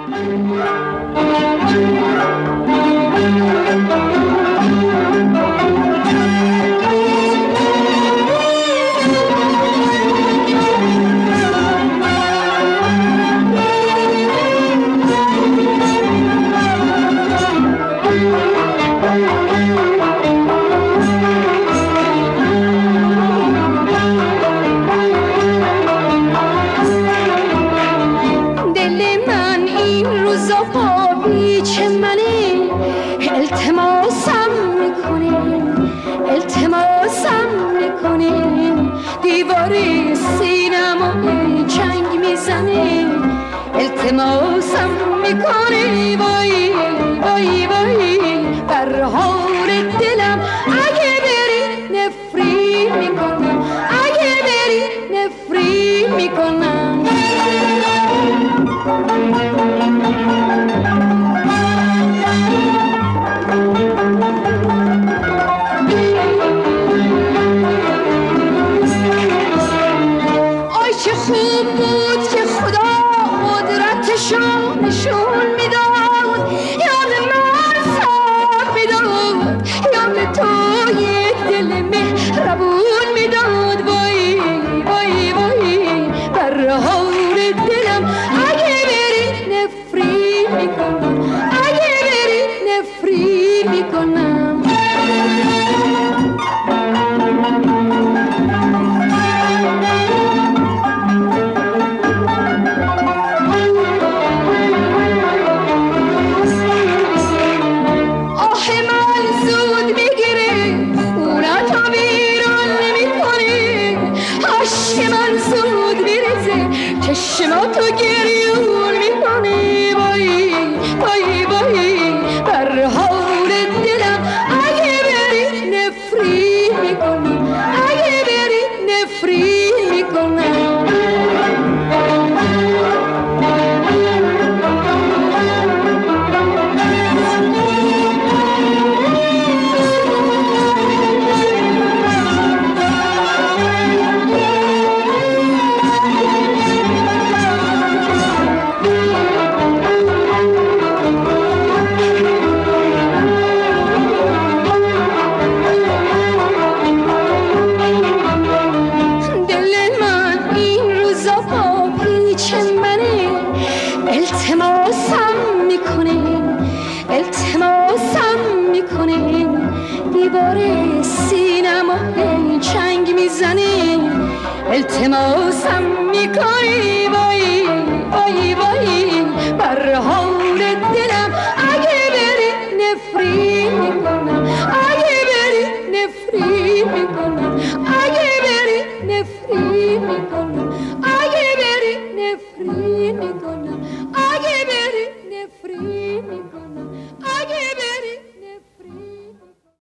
التماسم میکنی وای وای وای بر حال دلم اگه بری نفرین میکنم اگه بری نفرین میکنم آی چه خوب بود که خدا قدرتشو نشون میداد یاد من صبر میداد یاد تو یک دل مهربون میداد وای وای وای بر حال دلم اگه بری نفرین میکنم اگه بری نفرین میکنم چشما تو گریون میکنی وای وای وای بر حال دلم اگه بری نفرین میکنی اگه بری نفرین میکنم التماسم میکنی وای وای وای بر حال دلم اگه بری نفرین میکنم اگه بری نفرین میکنم اگه بری نفرین میکنم اگه بری نفرین میکنم اگه بری نفرین میکنم